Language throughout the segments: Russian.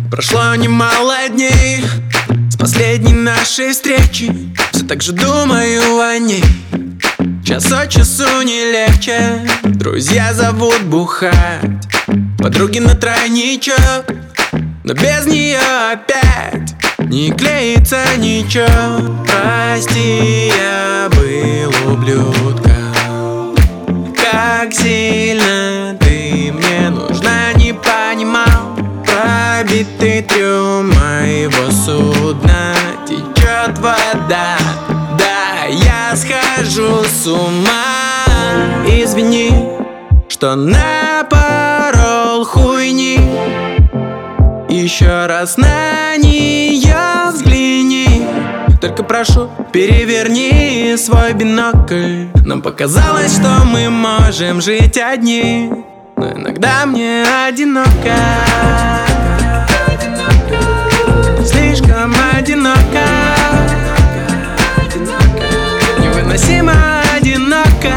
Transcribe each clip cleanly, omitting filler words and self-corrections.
Прошло немало дней с последней нашей встречи. Все так же думаю о ней. Час от часу не легче. Друзья зовут бухать, подруги на тройничок, но без нее опять не клеится ничего. Прости, я был ублюдком. Как сильно ты мне нужна, не понимал. Пробитый трюм моего судна, течет вода. Да, я схожу с ума. Извини, что напорол хуйни. Еще раз на нее взгляни. Только прошу, переверни свой бинокль. Нам показалось, что мы можем жить одни, но иногда мне одиноко. Слишком одиноко. Невыносимо одиноко.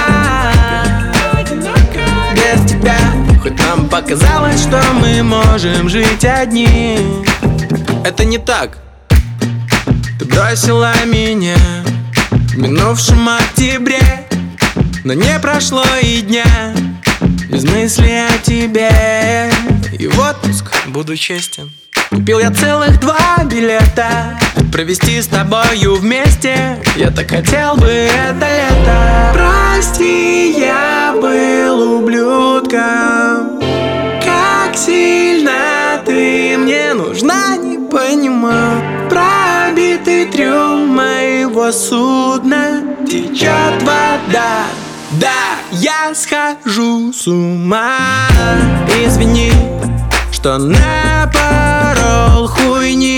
Без тебя. Хоть нам показалось, что мы можем жить одни. Это не так. Ты бросила меня в минувшем октябре, но не прошло и дня без мысли о тебе. И в отпуск, буду честен, купил я целых 2 билета провести с тобою вместе. Я так хотел бы это лето. Прости, я был ублюдком. Как сильно ты мне нужна, не понимаю. Пробитый трюм моего судна, течет вода. Да, я схожу с ума. Извини, что напорол хуйни.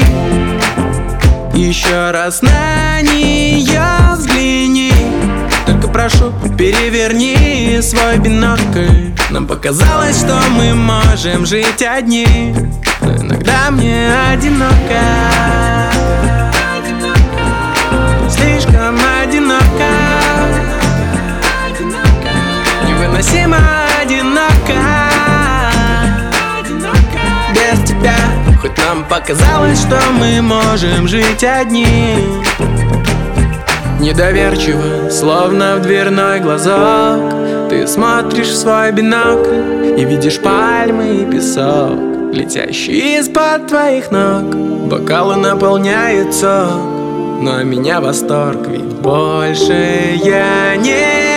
Еще раз на нее взгляни. Только прошу, переверни свой бинокль. Нам показалось, что мы можем жить одни, но иногда мне одиноко. Слишком одиноко. Невыносимо одиноко. Без тебя. Хоть нам показалось, что мы можем жить одни. Недоверчиво, словно в дверной глазок, ты смотришь в свой бинокль и видишь пальмы и песок, летящий из-под твоих ног. Бокалы наполняют сок, но меня восторг, ведь больше я не